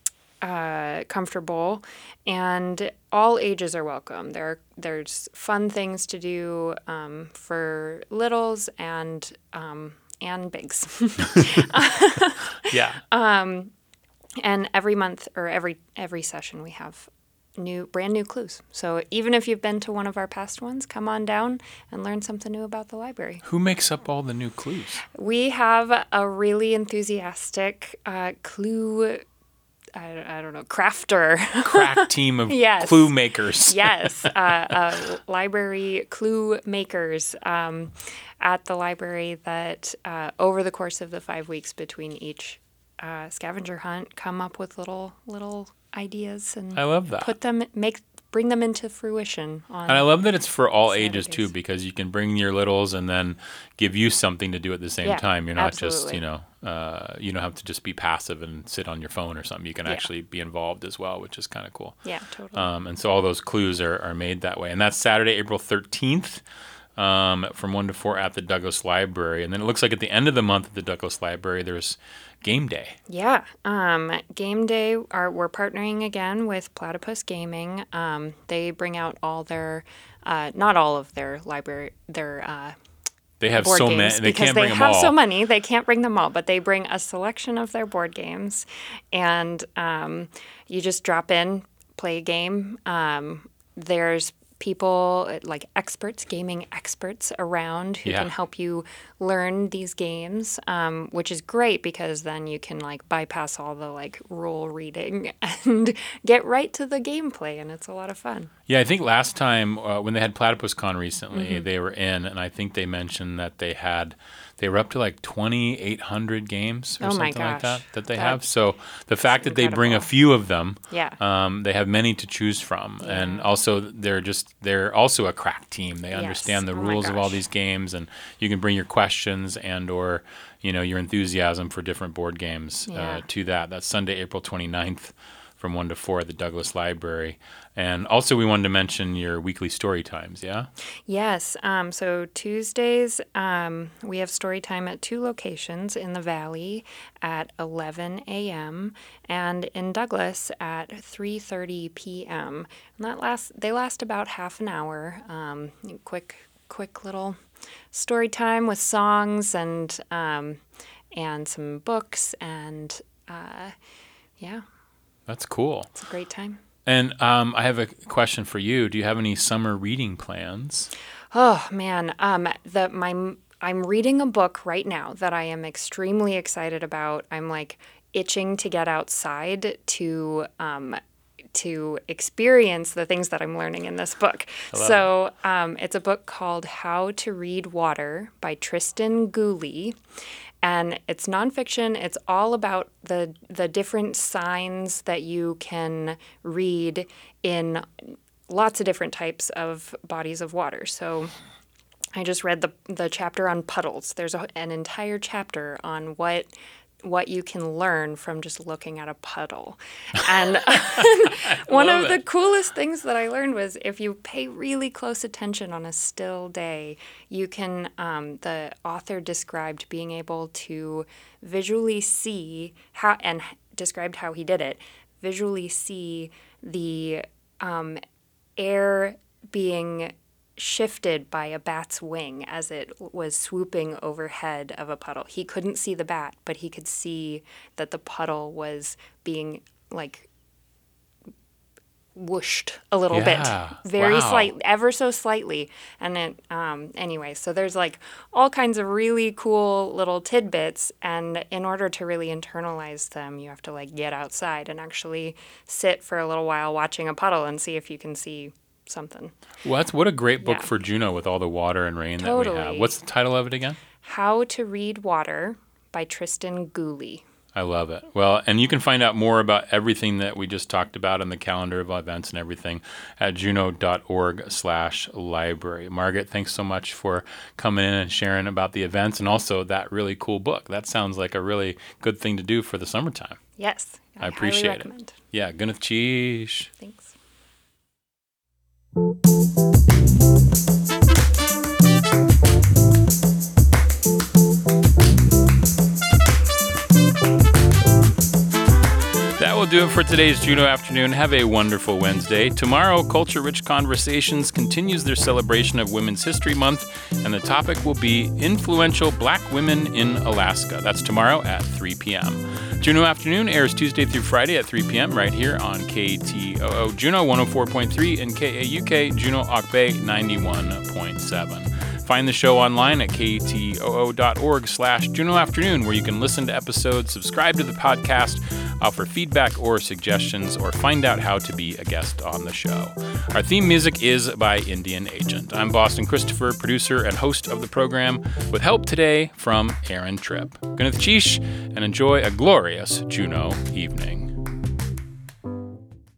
uh, comfortable, and all ages are welcome. There, there's fun things to do um, for littles and um, and bigs. Yeah. Um, and every month or every every session we have new brand new clues. So even if you've been to one of our past ones, come on down and learn something new about the library. Who makes up all the new clues? We have a really enthusiastic uh, clue, I, I don't know, crafter. Crack team of Yes. clue makers. Yes, uh, uh, library clue makers um, at the library that uh, over the course of the five weeks between each uh, scavenger hunt come up with little little ideas and I love that. put them make bring them into fruition on And I love that it's for all ages too, because you can bring your littles and then give you something to do at the same Yeah, time. You're not just, absolutely. you know, uh, you don't have to just be passive and sit on your phone or something. You can Yeah. actually be involved as well, which is kind of cool. Yeah, totally. Um, and so all those clues are, are made that way. And that's Saturday, April thirteenth. Um, from one to four at the Douglas Library. And then it looks like at the end of the month at the Douglas Library, there's game day. Yeah, um, game day. Are we're partnering again with Platypus Gaming. Um, they bring out all their, uh, not all of their library, their uh, They have board so games, many. They because can't bring they them have all. so many. They can't bring them all, but they bring a selection of their board games, and um, you just drop in, play a game. Um, there's people like experts, gaming experts around who Yeah. can help you learn these games, um, which is great because then you can like bypass all the like rule reading and get right to the gameplay, and it's a lot of fun. Yeah, I think last time uh, when they had PlatypusCon recently, Mhm. they were in, and I think they mentioned that they had they were up to like twenty-eight hundred games or Oh my something like that gosh. that they That- have. So the fact that they bring a incredible. few of them, Yeah. um, they have many to choose from, and also they're just they're also a crack team. They Yes. understand the Oh my rules of all gosh. these games, and you can bring your questions and or you know your enthusiasm for different board games Yeah. uh, to that. That's Sunday, April twenty-ninth. From one to four at the Douglas Library. And also we wanted to mention your weekly story times, yeah? Yes. Um, so Tuesdays, um, we have story time at two locations in the Valley at eleven a.m. and in Douglas at three thirty p.m. And that lasts, they last about half an hour. Um, quick, quick little story time with songs and um, and some books and uh, yeah. That's cool. It's a great time. And um, I have a question for you. Do you have any summer reading plans? Oh man, um, the my I'm reading a book right now that I am extremely excited about. I'm like itching to get outside to um, to experience the things that I'm learning in this book. I love So um, it's a book called How to Read Water by Tristan Gooley. And it's nonfiction. It's all about the the different signs that you can read in lots of different types of bodies of water. So I just read the the chapter on puddles. There's a, an entire chapter on what what you can learn from just looking at a puddle. And one love of the it. coolest things that I learned was if you pay really close attention on a still day, you can, um, the author described being able to visually see how, and described how he did it, visually see the um, air being shifted by a bat's wing as it was swooping overhead of a puddle. He couldn't see the bat, but he could see that the puddle was being like whooshed a little Yeah. bit, very Wow. slight, ever so slightly. And it, um, anyway, so there's like all kinds of really cool little tidbits. And in order to really internalize them, you have to like get outside and actually sit for a little while watching a puddle and see if you can see something. Well, that's what a great book Yeah. for Juno with all the water and rain that we have. Totally. What's the title of it again? How to Read Water by Tristan Gooley. I love it. Well, and you can find out more about everything that we just talked about in the calendar of events and everything at juno.org slash library. Margaret, thanks so much for coming in and sharing about the events and also that really cool book. That sounds like a really good thing to do for the summertime. Yes, I, I appreciate highly it. recommend. Yeah, Gwyneth Cheesh. Thanks. That will do it for today's Juno Afternoon. Have a wonderful Wednesday. Tomorrow, Culture Rich Conversations continues their celebration of Women's History Month, and the topic will be influential black women in Alaska. That's tomorrow at three p.m. Juno Afternoon airs Tuesday through Friday at three p.m. right here on K T O O Juno one oh four point three and K A U K Juno Akbay ninety-one point seven. Find the show online at ktoo.org slash Juno Afternoon, where you can listen to episodes, subscribe to the podcast, offer feedback or suggestions, or find out how to be a guest on the show. Our theme music is by Indian Agent. I'm Boston Christopher, producer and host of the program, with help today from Aaron Tripp. Gwyneth Cheesh, and enjoy a glorious Juno evening.